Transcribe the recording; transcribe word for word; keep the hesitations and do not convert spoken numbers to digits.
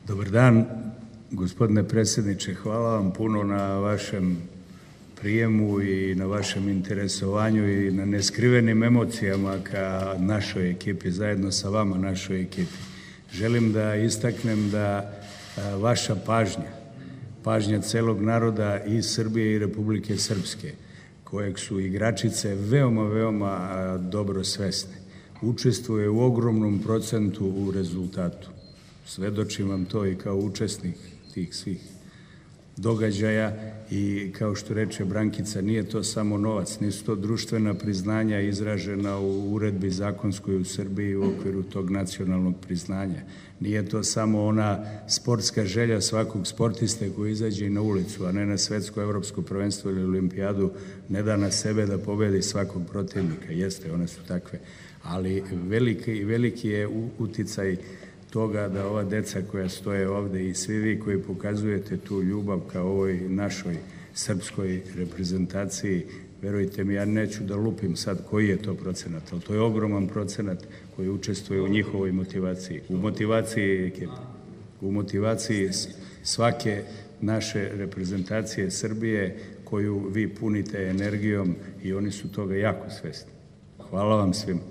Dobar dan, gospodine predsjedniče, hvala vam puno na vašem prijemu i na vašem interesovanju i na neskrivenim emocijama ka našoj ekipi, zajedno sa vama, našoj ekipi. Želim da istaknem da vaša pažnja, pažnja celog naroda i Srbije i Republike Srpske, kojeg su igračice veoma, veoma dobro svesne, učestvuje u ogromnom procentu u rezultatu. Svedočim vam to i kao učesnik tih svih događaja i kao što reče Brankica, nije to samo novac, nisu to društvena priznanja izražena u uredbi zakonskoj u Srbiji u okviru tog nacionalnog priznanja. Nije to samo ona sportska želja svakog sportiste koji izađe i na ulicu, a ne na svetsko, evropsko prvenstvo ili olimpijadu, ne da na sebe da pobedi svakog protivnika. Jeste, one su takve. Ali veliki, veliki je uticaj toga da ova deca koja stoje ovde i svi vi koji pokazujete tu ljubav kao ovoj našoj srpskoj reprezentaciji, verujte mi, ja neću da lupim sad koji je to procenat, ali to je ogroman procenat koji učestvuje u njihovoj motivaciji, u motivaciji ekipe, u motivaciji svake naše reprezentacije Srbije koju vi punite energijom i oni su toga jako svesni. Hvala vam svima.